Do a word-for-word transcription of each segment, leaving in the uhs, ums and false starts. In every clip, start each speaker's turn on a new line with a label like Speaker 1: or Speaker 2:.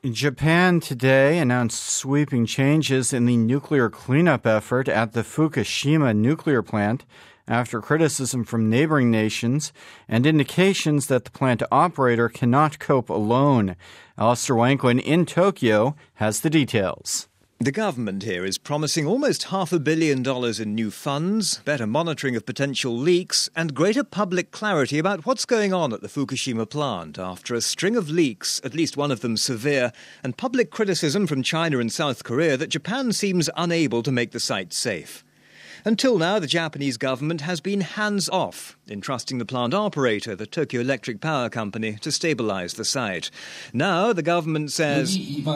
Speaker 1: Japan today announced sweeping changes in the nuclear cleanup effort at the Fukushima nuclear plant after criticism from neighboring nations and indications that the plant operator cannot cope alone. Alistair Wanklin in Tokyo has the details.
Speaker 2: The government here is promising almost half a billion dollars in new funds, better monitoring of potential leaks, and greater public clarity about what's going on at the Fukushima plant after a string of leaks, at least one of them severe, and public criticism from China and South Korea that Japan seems unable to make the site safe. Until now, the Japanese government has been hands-off, entrusting the plant operator, the Tokyo Electric Power Company, to stabilise the site. Now, the government says,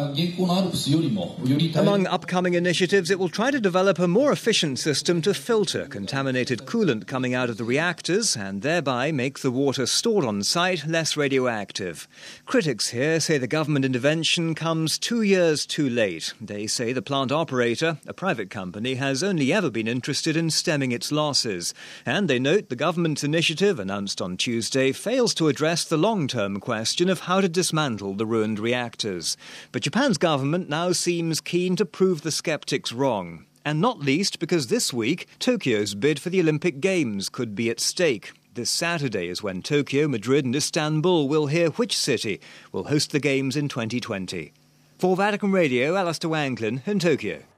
Speaker 2: among upcoming initiatives, it will try to develop a more efficient system to filter contaminated coolant coming out of the reactors and thereby make the water stored on site less radioactive. Critics here say the government intervention comes two years too late. They say the plant operator, a private company, has only ever been interested in stemming its losses. And they note the government's initiative, announced on Tuesday, fails to address the long-term question of how to dismantle the ruined reactors. But Japan's government now seems keen to prove the skeptics wrong. And not least because this week, Tokyo's bid for the Olympic Games could be at stake. This Saturday is when Tokyo, Madrid and Istanbul will hear which city will host the Games in twenty twenty. For Vatican Radio, Alistair Wanklin in Tokyo.